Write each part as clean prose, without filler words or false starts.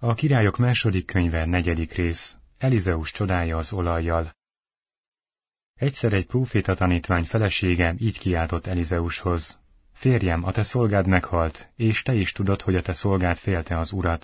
A Királyok második könyve 4. rész. Elizeus csodája az olajjal. Egyszer egy próféta tanítvány felesége így kiáltott Elizeushoz: Férjem, a te szolgád meghalt, és te is tudod, hogy a te szolgád félte az urat.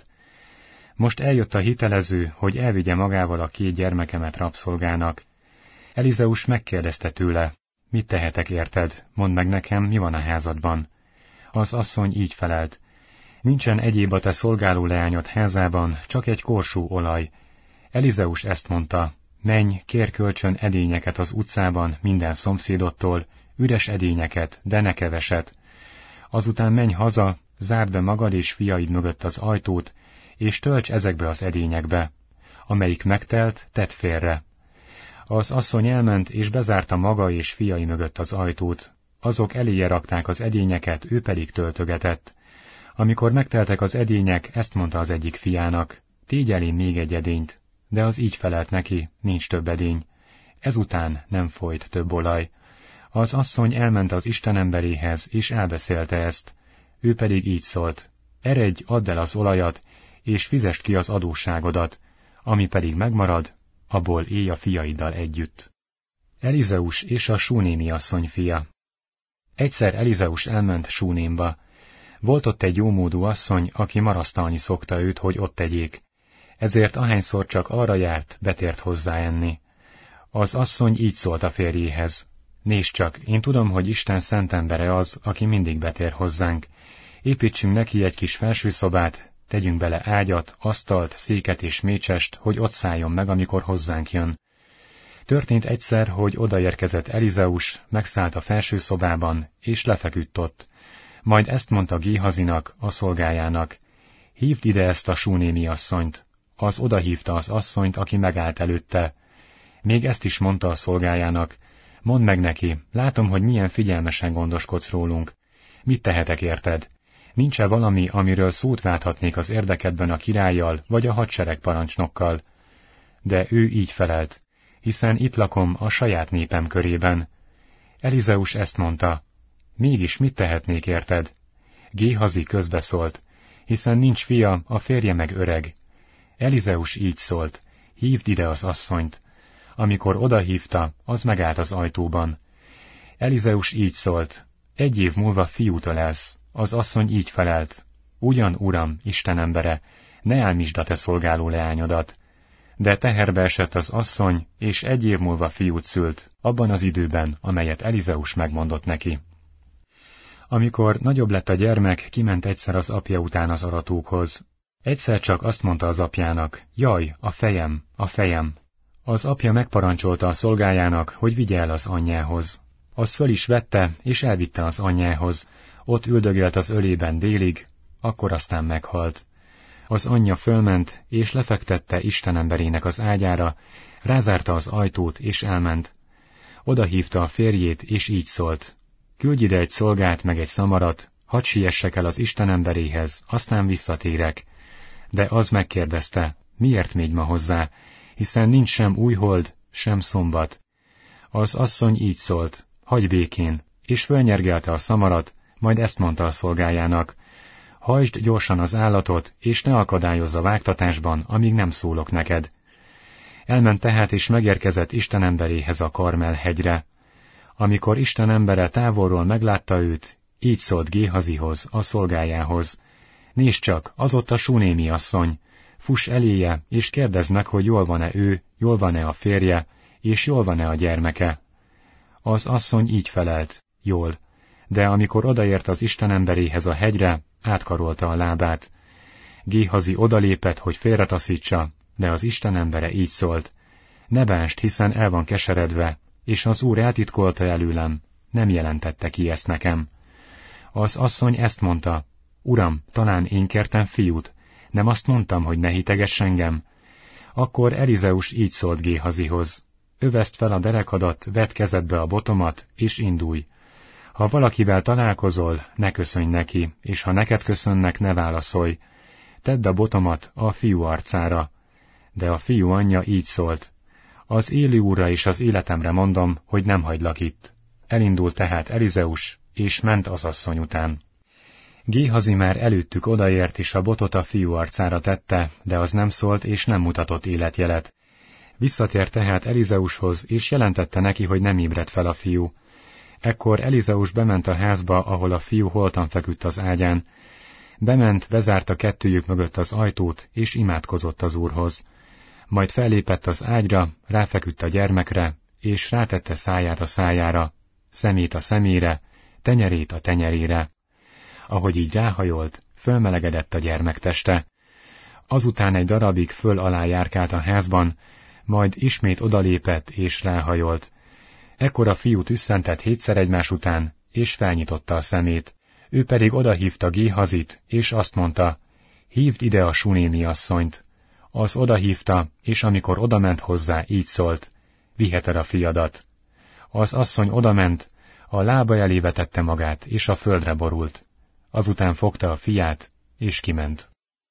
Most eljött a hitelező, hogy elvigye magával a 2 gyermekemet rabszolgának. Elizeus megkérdezte tőle: Mit tehetek érted? Mondd meg nekem, mi van a házadban. Az asszony így felelt: Nincsen egyéb a te szolgáló leányod házában, csak egy korsó olaj. Elizeus ezt mondta: Menj, kérj kölcsön edényeket az utcában minden szomszédodtól, üres edényeket, de ne keveset. Azután menj haza, zárd be magad és fiaid mögött az ajtót, és tölts ezekbe az edényekbe. Amelyik megtelt, tedd félre. Az asszony elment, és bezárta maga és fiai mögött az ajtót. Azok eléje rakták az edényeket, ő pedig töltögetett. Amikor megteltek az edények, ezt mondta az egyik fiának: Tégy elém még egy edényt. De az így felelt neki: Nincs több edény. Ezután nem folyt több olaj. Az asszony elment az istenemberéhez, és elbeszélte ezt. Ő pedig így szólt: Eredj, add el az olajat, és fizest ki az adósságodat, ami pedig megmarad, abból élj a fiaiddal együtt. Elizeus és a súnémi asszony fia. Egyszer Elizeus elment Súnémba. Volt ott egy jómódú asszony, aki marasztalni szokta őt, hogy ott tegyék. Ezért ahányszor csak arra járt, betért hozzá enni. Az asszony így szólt a férjéhez: Nézd csak, én tudom, hogy Isten szent embere az, aki mindig betér hozzánk. Építsünk neki egy kis felsőszobát, tegyünk bele ágyat, asztalt, széket és mécsest, hogy ott szálljon meg, amikor hozzánk jön. Történt egyszer, hogy odaérkezett Elizeus, megszállt a felsőszobában, és lefeküdt ott. Majd ezt mondta Géhazinak, a szolgájának: Hívd ide ezt a súnémi asszonyt. Az odahívta az asszonyt, aki megállt előtte. Még ezt is mondta a szolgájának: Mondd meg neki, látom, hogy milyen figyelmesen gondoskodsz rólunk. Mit tehetek érted? Nincs-e valami, amiről szót válthatnék az érdekedben a királlyal vagy a hadsereg parancsnokkal? De ő így felelt: Hiszen itt lakom a saját népem körében. Elizeus ezt mondta: Mégis mit tehetnék érted? Géhazi közbeszólt: Hiszen nincs fia, a férje meg öreg. Elizeus így szólt: Hívd ide az asszonyt. Amikor odahívta, az megállt az ajtóban. Elizeus így szólt: 1 év múlva fiút ölelsz. Az asszony így felelt: Ugyan, uram, Isten embere, ne álmítsd a te szolgáló leányodat. De teherbe esett az asszony, és 1 év múlva fiút szült, abban az időben, amelyet Elizeus megmondott neki. Amikor nagyobb lett a gyermek, kiment egyszer az apja után az aratókhoz. Egyszer csak azt mondta az apjának: Jaj, a fejem, a fejem! Az apja megparancsolta a szolgájának, hogy vigye el az anyjához. Az föl is vette, és elvitte az anyjához. Ott üldögélt az ölében délig, akkor aztán meghalt. Az anyja fölment, és lefektette istenemberének az ágyára, rázárta az ajtót, és elment. Oda hívta a férjét, és így szólt: Küldj ide egy szolgát meg egy szamarat, hadd siessek el az istenemberéhez, aztán visszatérek. De az megkérdezte: Miért mégy ma hozzá, hiszen nincs sem újhold, sem szombat. Az asszony így szólt: Hagyj békén, és fölnyergelte a szamarat, majd ezt mondta a szolgájának: Hajtsd gyorsan az állatot, és ne akadályozz a vágtatásban, amíg nem szólok neked. Elment tehát, és megérkezett istenemberéhez a Karmel hegyre. Amikor Isten embere távolról meglátta őt, így szólt Géhazihoz, a szolgájához: Nézd csak, az ott a súnémi asszony, fuss eléje, és kérdezd meg, hogy jól van-e ő, jól van-e a férje, és jól van-e a gyermeke. Az asszony így felelt: Jól. De amikor odaért az istenemberéhez a hegyre, átkarolta a lábát. Géhazi odalépett, hogy félretaszítsa, de az istenembere így szólt: Ne bánst, hiszen el van keseredve, és az Úr eltitkolta előlem, nem jelentette ki ezt nekem. Az asszony ezt mondta: Uram, talán én kértem fiút, nem azt mondtam, hogy ne hitegess engem? Akkor Elizeus így szólt Géhazihoz: Öveszd fel a derekadat, vedd kezedbe a botomat, és indulj. Ha valakivel találkozol, ne köszönj neki, és ha neked köszönnek, ne válaszolj. Tedd a botomat a fiú arcára. De a fiú anyja így szólt: Az élő Úrra és az életemre mondom, hogy nem hagylak itt. Elindult tehát Elizeus, és ment az asszony után. Géhazi már előttük odaért, és a botot a fiú arcára tette, de az nem szólt és nem mutatott életjelet. Visszatért tehát Elizeushoz, és jelentette neki, hogy nem ébredt fel a fiú. Ekkor Elizeus bement a házba, ahol a fiú holtan feküdt az ágyán. Bement, bezárta kettőjük mögött az ajtót, és imádkozott az Úrhoz. Majd fellépett az ágyra, ráfeküdt a gyermekre, és rátette száját a szájára, szemét a szemére, tenyerét a tenyerére. Ahogy így ráhajolt, fölmelegedett a gyermek teste. Azután egy darabig föl alá járkált a házban, majd ismét odalépett és ráhajolt. Ekkor a fiú tüsszentett 7-szer egymás után, és felnyitotta a szemét. Ő pedig odahívta Géhazit, és azt mondta, hívd ide a sunémi asszonyt. Az odahívta, és amikor odament hozzá, így szólt, viheted a fiadat. Az asszony odament, a lába elé vetette magát, és a földre borult. Azután fogta a fiát, és kiment.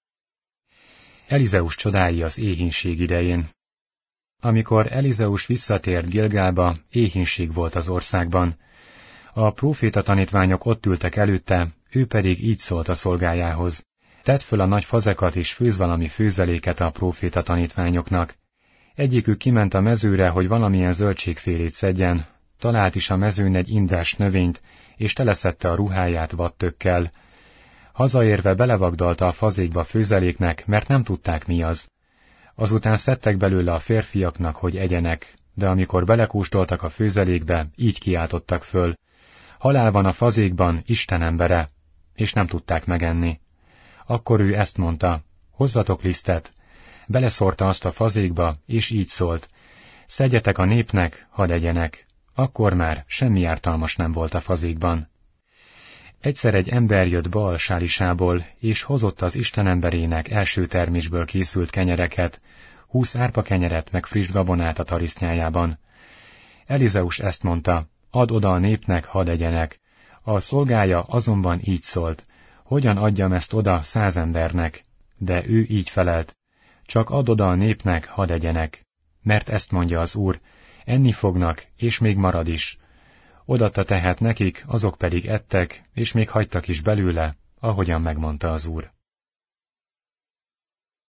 Elizeus csodái az éhínség idején. Amikor Elizeus visszatért Gilgálba, éhínség volt az országban. A próféta tanítványok ott ültek előtte, ő pedig így szólt a szolgájához. Tedd föl a nagy fazekat és főzz valami főzeléket a próféta tanítványoknak. Egyikük kiment a mezőre, hogy valamilyen zöldségfélét szedjen, talált is a mezőn egy indás növényt, és teleszedte a ruháját vadtökkel. Hazaérve belevagdalta a fazékba főzeléknek, mert nem tudták mi az. Azután szedtek belőle a férfiaknak, hogy egyenek, de amikor belekóstoltak a főzelékbe, így kiáltottak föl. Halál van a fazékban, Isten embere, és nem tudták megenni. Akkor ő ezt mondta, hozzatok lisztet. Beleszórta azt a fazékba, és így szólt, szedjetek a népnek, hadd egyenek. Akkor már semmi ártalmas nem volt a fazékban. Egyszer egy ember jött Baal-sálisából, és hozott az Isten emberének első termésből készült kenyereket, 20 árpakenyeret meg friss gabonát a tarisznyájában. Elizeus ezt mondta, add oda a népnek, hadd egyenek. A szolgája azonban így szólt, hogyan adjam ezt oda 100 embernek? De ő így felelt, csak add oda a népnek, hadd egyenek. Mert ezt mondja az Úr, enni fognak, és még marad is. Odatta tehát nekik, azok pedig ettek, és még hagytak is belőle, ahogyan megmondta az Úr.